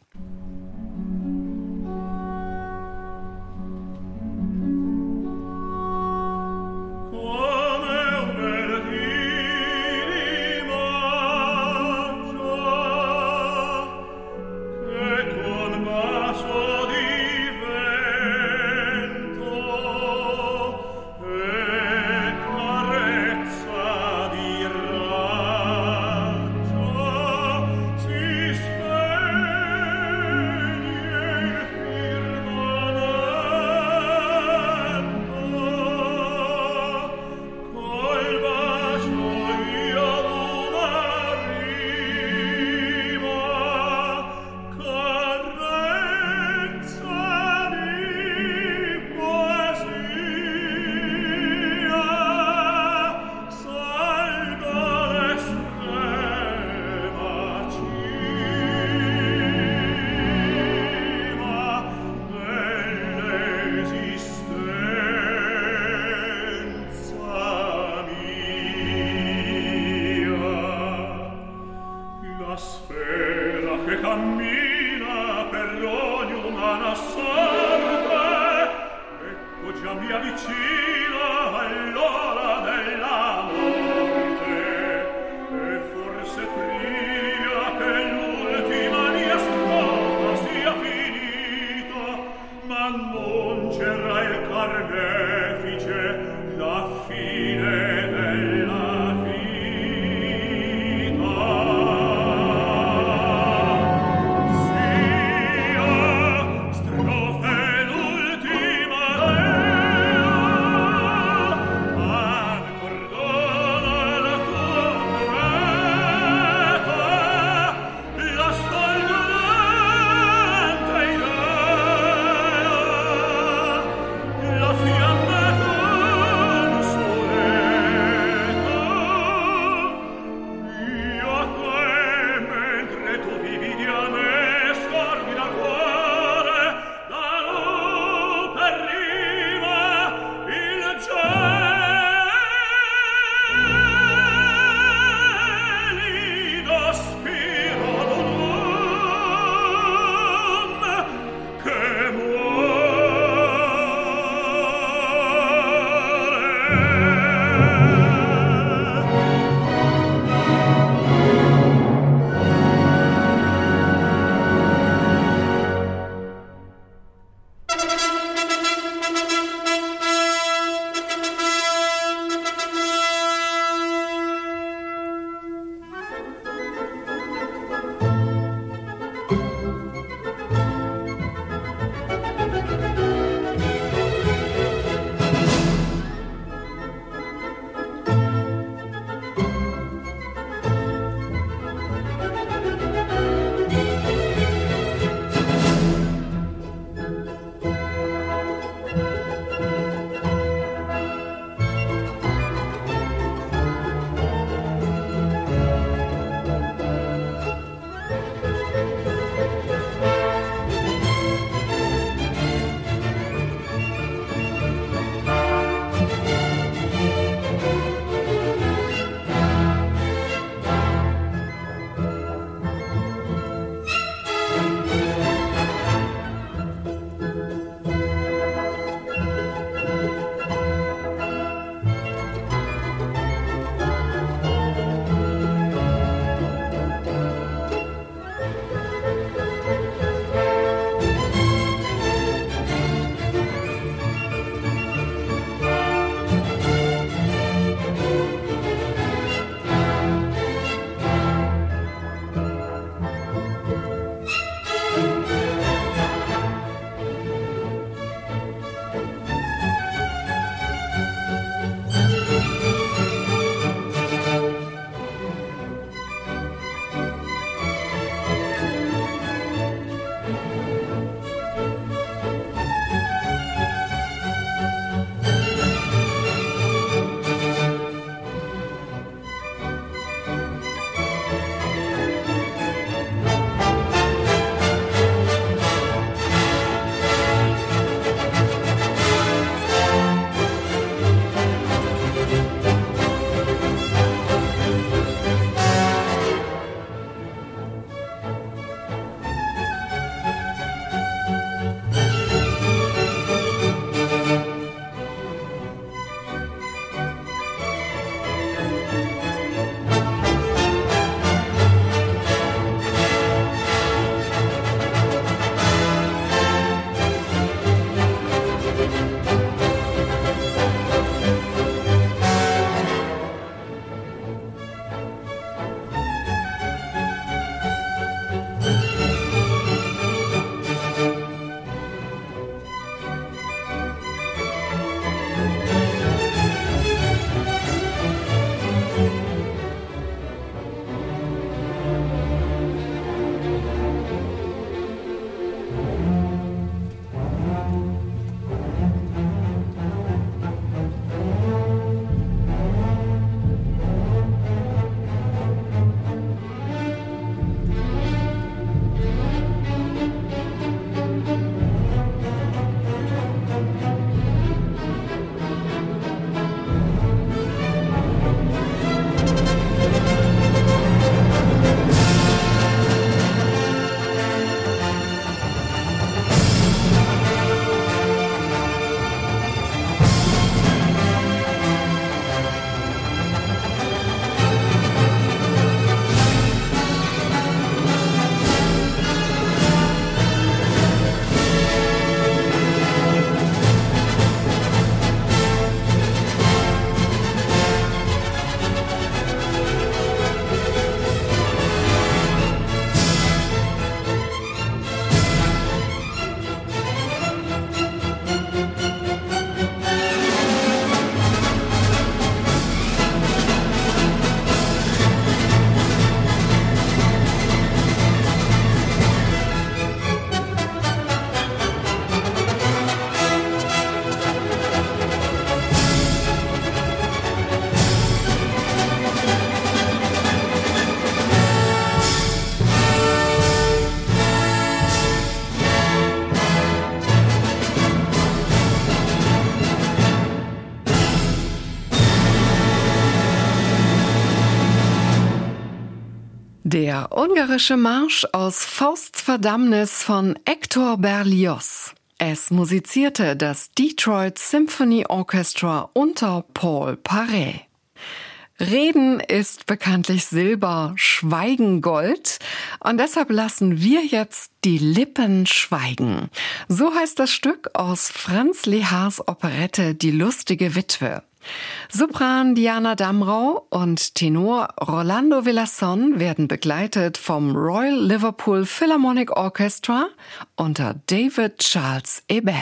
Der ungarische Marsch aus Fausts Verdammnis von Hector Berlioz. Es musizierte das Detroit Symphony Orchestra unter Paul Paret. Reden ist bekanntlich Silber, Schweigen Gold. Und deshalb lassen wir jetzt die Lippen schweigen. So heißt das Stück aus Franz Lehar's Operette Die lustige Witwe. Sopran Diana Damrau und Tenor Rolando Villazón werden begleitet vom Royal Liverpool Philharmonic Orchestra unter David Charles Ebel.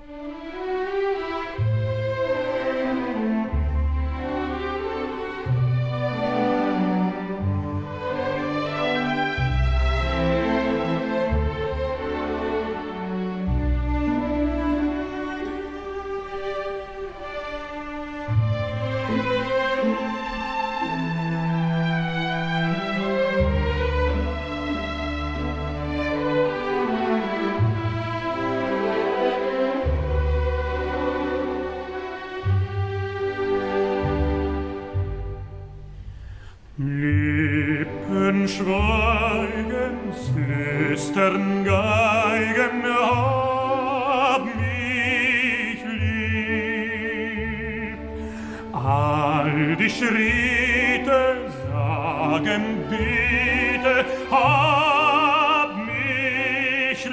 Lippen schweigen, flüstern Geigen, hab mich lieb. All die Schritte sagen bitte, hab mich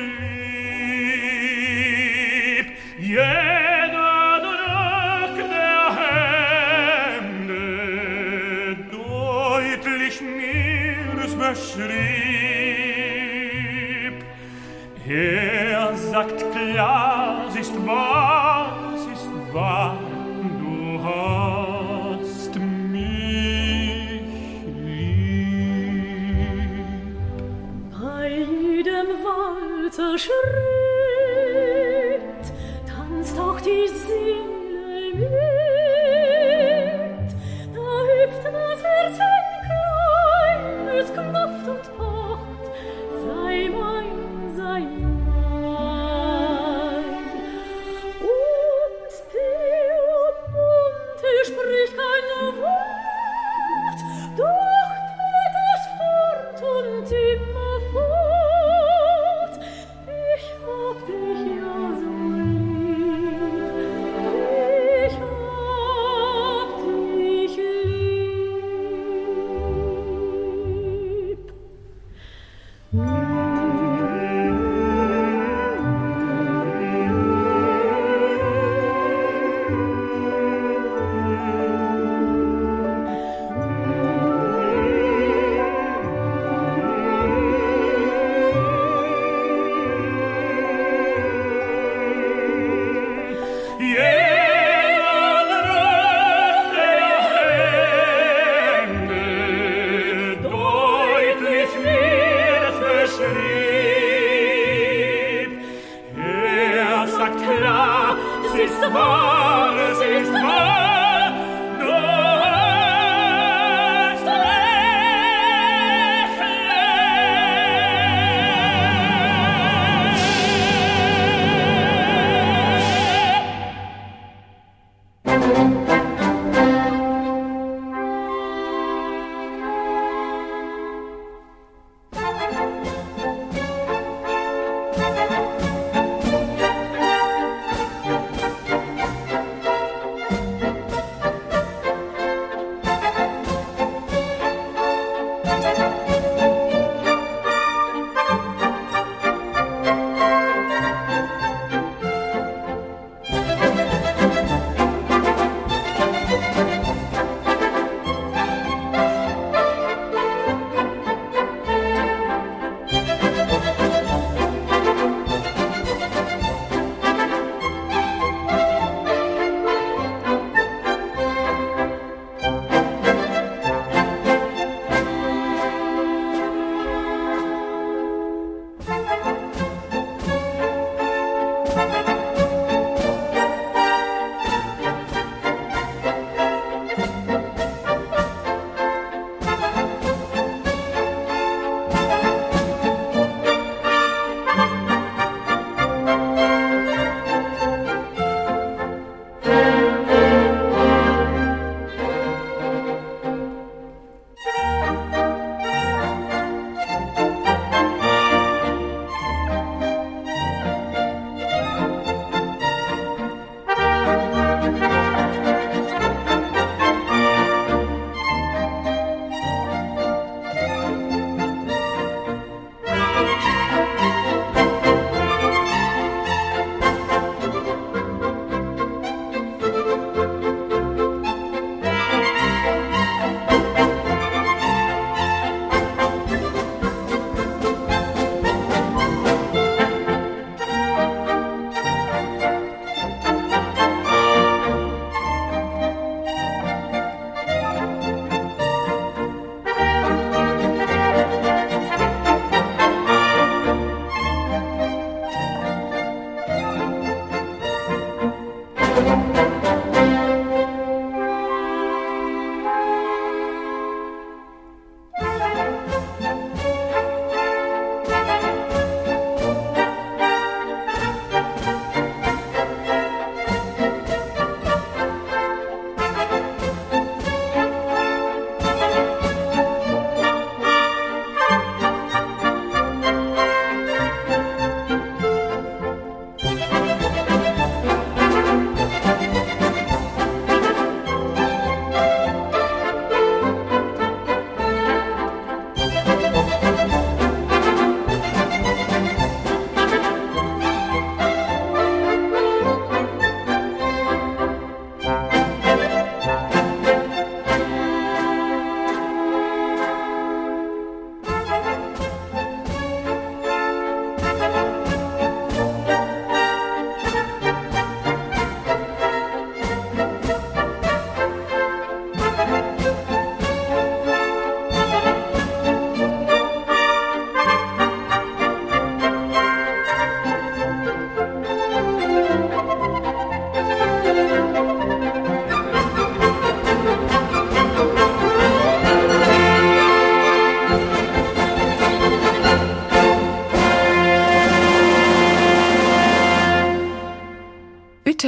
lieb. Jeder Druck der Hände deutlich mir's beschrieb. Er sagt klar, es ist wahr, du hast mich lieb.
Bei jedem Walzerschritt tanzt auch die Seele mit. Da hüpft das Herz klein, es klopft und pocht, sei mein, sei mein. Und der Munde spricht kein Wort, doch tritt es fort und immer fort. Ich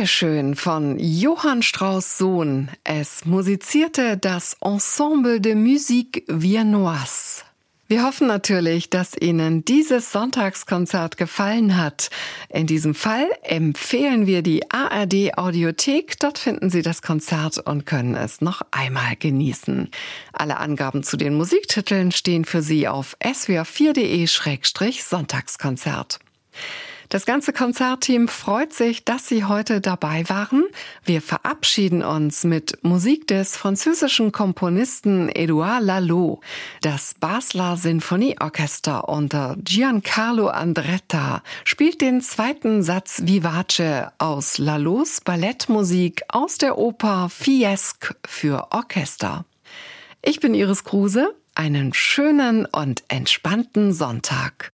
Bitteschön von Johann Strauss Sohn. Es musizierte das Ensemble de Musique Viennoise. Wir hoffen natürlich, dass Ihnen dieses Sonntagskonzert gefallen hat. In diesem Fall empfehlen wir die ARD Audiothek. Dort finden Sie das Konzert und können es noch einmal genießen. Alle Angaben zu den Musiktiteln stehen für Sie auf swr4.de/Sonntagskonzert. Das ganze Konzertteam freut sich, dass Sie heute dabei waren. Wir verabschieden uns mit Musik des französischen Komponisten Édouard Lalo. Das Basler Sinfonieorchester unter Giancarlo Andretta spielt den zweiten Satz Vivace aus Lalos Ballettmusik aus der Oper Fiesque für Orchester. Ich bin Iris Kruse. Einen schönen und entspannten Sonntag.